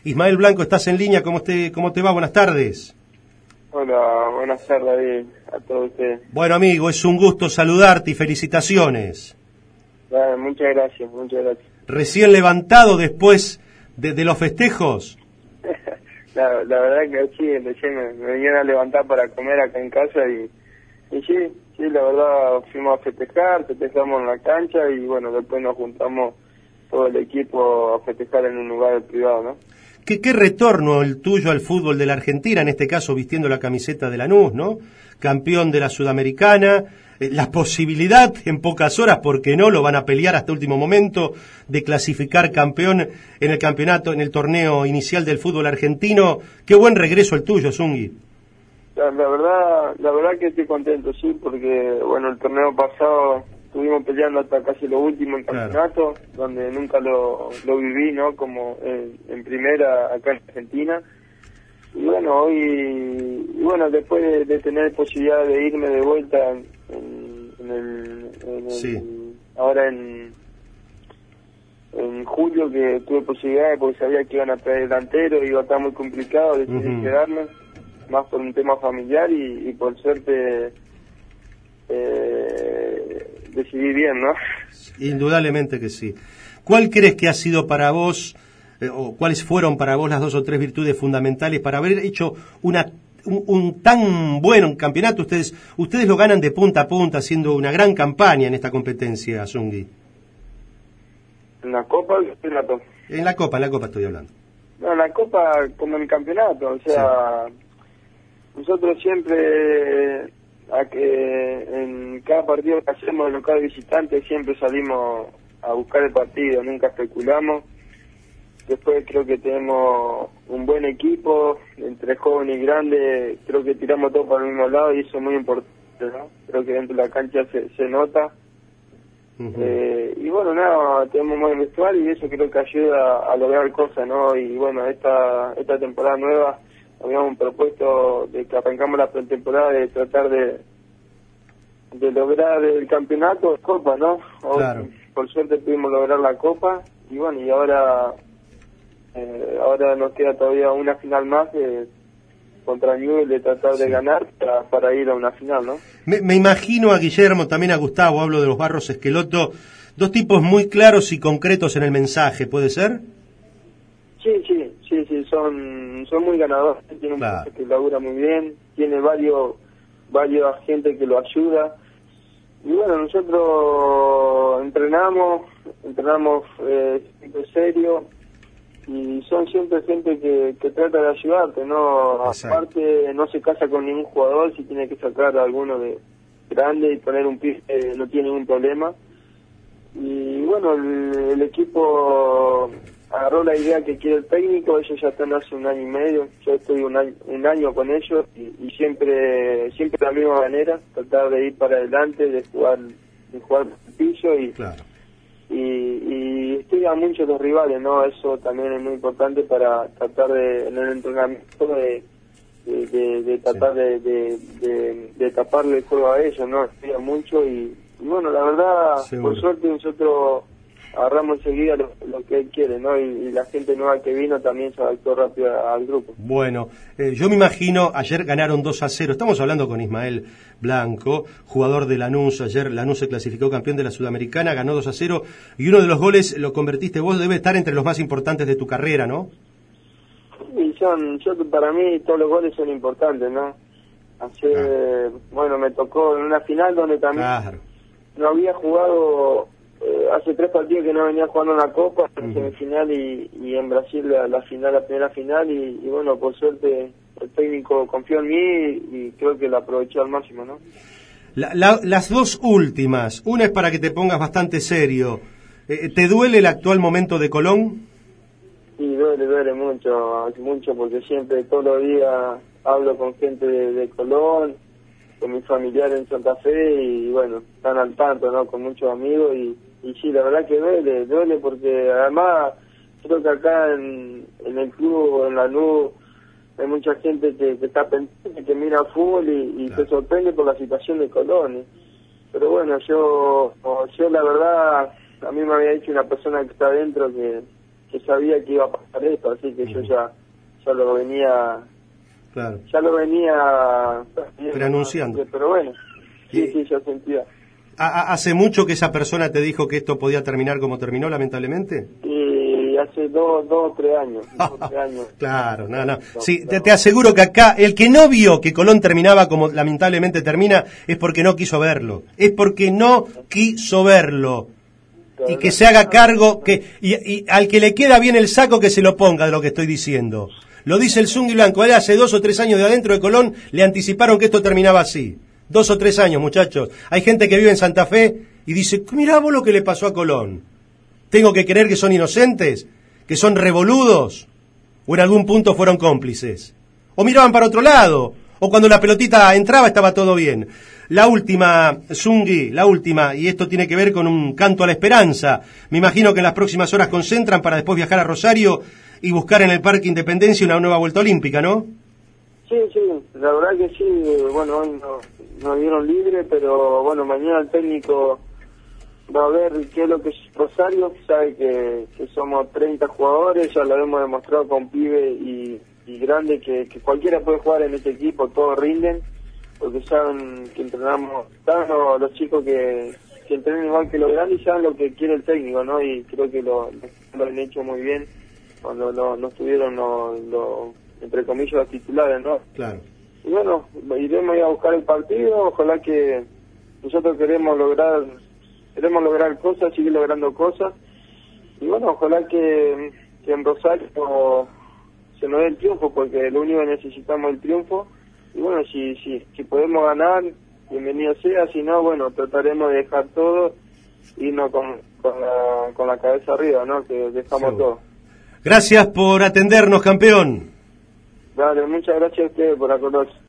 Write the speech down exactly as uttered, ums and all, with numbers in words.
Ismael Blanco, estás en línea, ¿cómo te, cómo te va? Buenas tardes. Hola, buenas tardes, David, a todos ustedes. Bueno, amigo, es un gusto saludarte y felicitaciones. Bueno, muchas gracias, muchas gracias. Recién levantado después de, de los festejos. la, la verdad que sí, recién me, me vinieron a levantar para comer acá en casa y, y sí, sí, la verdad fuimos a festejar, festejamos en la cancha y bueno, después nos juntamos todo el equipo a festejar en un lugar privado, ¿no? ¿Qué, qué retorno el tuyo al fútbol de la Argentina, en este caso vistiendo la camiseta de Lanús, ¿no? Campeón de la Sudamericana, eh, la posibilidad en pocas horas, porque no lo van a pelear hasta último momento, de clasificar campeón en el campeonato, en el torneo inicial del fútbol argentino. Qué buen regreso el tuyo, Zungi. La, la verdad, la verdad que estoy contento, sí, porque bueno, el torneo pasado estuvimos peleando hasta casi lo último en campeonato, claro, donde nunca lo, lo viví, ¿no? Como en, en primera acá en Argentina. Y bueno, hoy, y bueno, después de, de tener posibilidad de irme de vuelta en, en el, en el sí. ahora en, en julio, que tuve posibilidades porque sabía que iban a traer delantero y iba a estar muy complicado, decidí uh-huh. quedarme, más por un tema familiar y, y por suerte eh, decidí bien, ¿no? Indudablemente que sí. ¿Cuál crees que ha sido para vos, eh, o cuáles fueron para vos las dos o tres virtudes fundamentales para haber hecho una un, un tan buen campeonato? Ustedes ustedes lo ganan de punta a punta, haciendo una gran campaña en esta competencia, Zungi. ¿En la Copa o el campeonato? En la Copa, en la Copa estoy hablando. No, en la Copa como en el campeonato, o sea, sí. Nosotros siempre... a que en cada partido que hacemos de local visitante siempre salimos a buscar el partido, nunca especulamos. Después creo que tenemos un buen equipo, entre jóvenes y grandes, creo que tiramos todo para el mismo lado y eso es muy importante, ¿no? Creo que dentro de la cancha se, se nota. Uh-huh. eh, y bueno, nada, tenemos buen vestuario y eso creo que ayuda a, a lograr cosas, ¿no? Y bueno, esta esta temporada nueva habíamos propuesto de que arrancamos la pretemporada de tratar de de lograr el campeonato de Copa, ¿no? Claro. Por suerte pudimos lograr la Copa y bueno, y ahora eh, ahora nos queda todavía una final más eh, contra Newell's de tratar sí. de ganar para, para ir a una final, ¿no? Me, me imagino a Guillermo, también a Gustavo, hablo de los Barros Esqueloto, dos tipos muy claros y concretos en el mensaje, ¿puede ser? Sí, sí, sí, sí, son son muy ganadores, tiene un claro. que labura muy bien, tiene varios varios gente que lo ayuda. Y bueno, nosotros entrenamos, entrenamos eh, en serio y son siempre gente que, que trata de ayudarte, ¿no? Exacto. Aparte no se casa con ningún jugador, si tiene que sacar a alguno de grande y poner un pie, eh, no tiene ningún problema. Y bueno, el, el equipo agarró la idea que quiere el técnico, ellos ya están hace un año y medio, yo estoy un año, un año con ellos y, y siempre siempre de la misma manera, tratar de ir para adelante, de jugar de jugar el piso y, claro. y, y estudian mucho los rivales, ¿no? Eso también es muy importante para tratar de, en el entrenamiento, de, de, de, de tratar sí. de, de, de, de taparle el juego a ellos, ¿no? Estudian mucho y, y bueno, la verdad, seguro. Por suerte nosotros agarramos enseguida lo, lo que él quiere, ¿no? Y, y la gente nueva que vino también se adaptó rápido al grupo. Bueno, eh, yo me imagino, ayer ganaron dos a cero, estamos hablando con Ismael Blanco, jugador de Lanús, ayer Lanús se clasificó campeón de la Sudamericana, ganó dos a cero, y uno de los goles lo convertiste vos, debe estar entre los más importantes de tu carrera, ¿no? Y son, yo, para mí todos los goles son importantes, ¿no? Ayer, ah. bueno, me tocó en una final donde también claro. no había jugado... Eh, hace tres partidos que no venía jugando en la Copa, en uh-huh. semifinal y, y en Brasil la, la final, la primera final y, y bueno, por suerte el técnico confió en mí y, y creo que la aproveché al máximo, ¿no? La, la, las dos últimas, una es para que te pongas bastante serio, eh, ¿te duele el actual momento de Colón? Sí, duele, duele mucho, mucho porque siempre todos los días hablo con gente de, de Colón, con mis familiares en Santa Fe y bueno, están al tanto, ¿no? Con muchos amigos y, y sí, la verdad que duele, duele porque además creo que acá en, en el club, en la Lanús, hay mucha gente que, que está pendiente, que mira fútbol y, y claro. se sorprende por la situación de Colón. ¿eh? Pero bueno, yo, yo la verdad, a mí me había dicho una persona que está adentro que, que sabía que iba a pasar esto, así que uh-huh. yo ya, ya lo venía, claro. ya lo venía preanunciando. Pero bueno, sí, sí, yo sentía. ¿Hace mucho que esa persona te dijo que esto podía terminar como terminó, lamentablemente? Sí, hace dos, dos o tres años. Dos, tres años. Claro, no, no. Sí, te, te aseguro que acá, el que no vio que Colón terminaba como lamentablemente termina, es porque no quiso verlo. Es porque no quiso verlo. Y que se haga cargo, que y, y al que le queda bien el saco, que se lo ponga de lo que estoy diciendo. Lo dice el Zungi Blanco. Él hace dos o tres años de adentro de Colón le anticiparon que esto terminaba así. Dos o tres años, muchachos. Hay gente que vive en Santa Fe y dice, mirá vos lo que le pasó a Colón. ¿Tengo que creer que son inocentes? ¿Que son revoludos? ¿O en algún punto fueron cómplices? ¿O miraban para otro lado? ¿O cuando la pelotita entraba estaba todo bien? La última, Zungi, la última, y esto tiene que ver con un canto a la esperanza. Me imagino que en las próximas horas concentran para después viajar a Rosario y buscar en el Parque Independencia una nueva vuelta olímpica, ¿no? Sí, sí, la verdad que sí. Bueno, hoy no, nos dieron libre, pero bueno, mañana el técnico va a ver qué es lo que es Rosario. Sabe que, que somos treinta jugadores, ya lo hemos demostrado con pibe y, y grande, que, que cualquiera puede jugar en este equipo, todos rinden, porque saben que entrenamos, saben los, los chicos que, que entrenan igual que los grandes y saben lo que quiere el técnico, ¿no? Y creo que lo, lo han hecho muy bien cuando no, no estuvieron los... Lo, entre comillas los titulares, ¿no? Claro. Y bueno, iremos a buscar el partido, ojalá que nosotros queremos lograr, queremos lograr cosas, seguir logrando cosas, y bueno, ojalá que, que en Rosario se nos dé el triunfo, porque lo único que necesitamos es el triunfo, y bueno, si, si, si podemos ganar, bienvenido sea, si no, bueno, trataremos de dejar todo, irnos con, con, la, con la cabeza arriba, ¿no? Que dejamos sí. todo. Gracias por atendernos, campeón. Dale, muchas gracias a ustedes por acordarse.